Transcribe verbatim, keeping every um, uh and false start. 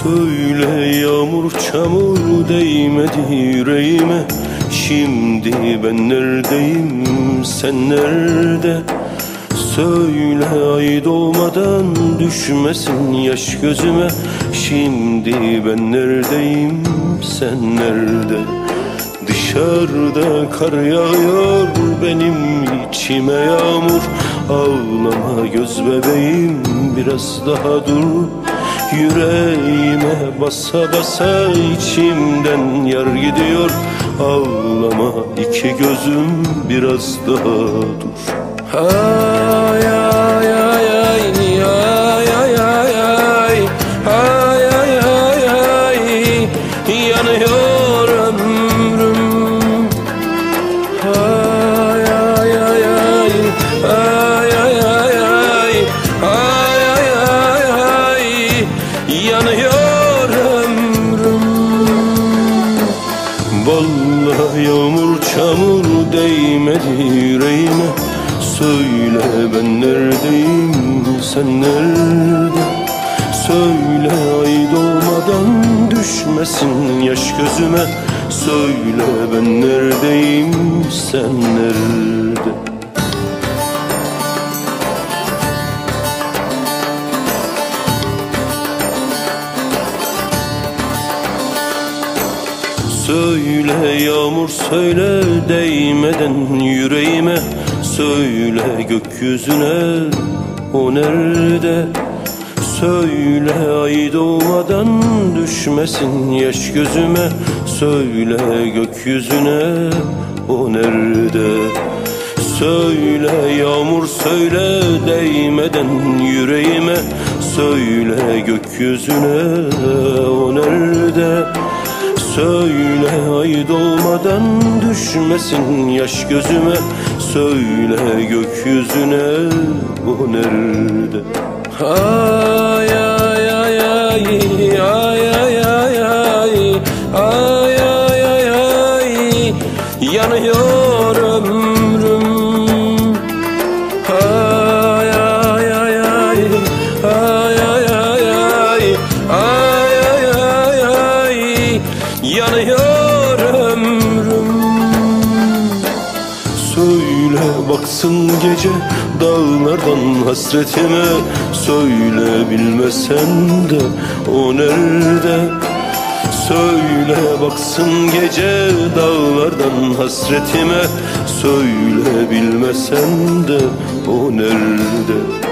Söyle yağmur çamur değmedi yüreğime. Şimdi ben neredeyim, sen nerede? Söyle ay doğmadan düşmesin yaş gözüme. Şimdi ben neredeyim, sen nerede? Dışarıda kar yağıyor, benim içime yağmur. Ağlama göz bebeğim, biraz daha dur. Yüreğime basa basa içimden yar gidiyor. Ağlama iki gözüm, biraz daha dur. Ay ay ay ay ay ay ay ay ay ay ay ay yanıyor ömrüm. Ay ay ay ay ay ay ay ay ay ay ay yanıyor ömrüm. Vallahi yağmur çamur değmedi yüreğime. Söyle ben neredeyim, sen nerede? Söyle ay doğmadan düşmesin yaş gözüme. Söyle ben neredeyim, sen nerede? Söyle yağmur söyle değmeden yüreğime. Söyle gökyüzüne, o nerede? Söyle ay doğmadan düşmesin yaş gözüme. Söyle gökyüzüne, o nerede? Söyle yağmur söyle değmeden yüreğime. Söyle gökyüzüne, o nerede? Söyle ay doğmadan düşmesin yaş gözüme. Söyle gökyüzüne, o nerede? Ay ay ay ay ay ay ay ay ay ay ay ay yanıyor ömrüm. Ay ay ay ay ay ay ay ay ay ay ay ay yanıyor ömrüm. Söyle baksın gece dağlardan hasretime. Söyle bilmesen de o nerede? Söyle baksın gece dağlardan hasretime. Söyle bilmesen de o nerede?